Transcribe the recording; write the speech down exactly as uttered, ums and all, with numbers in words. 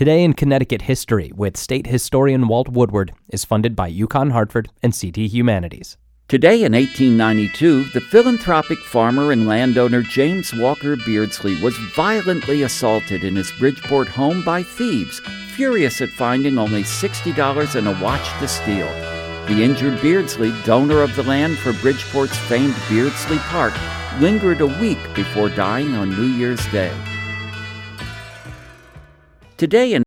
Today in Connecticut History with state historian Walt Woodward is funded by UConn Hartford and C T Humanities. Today in eighteen ninety-two, the philanthropic farmer and landowner James Walker Beardsley was violently assaulted in his Bridgeport home by thieves, furious at finding only sixty dollars and a watch to steal. The injured Beardsley, donor of the land for Bridgeport's famed Beardsley Park, lingered a week before dying on New Year's Day. Today in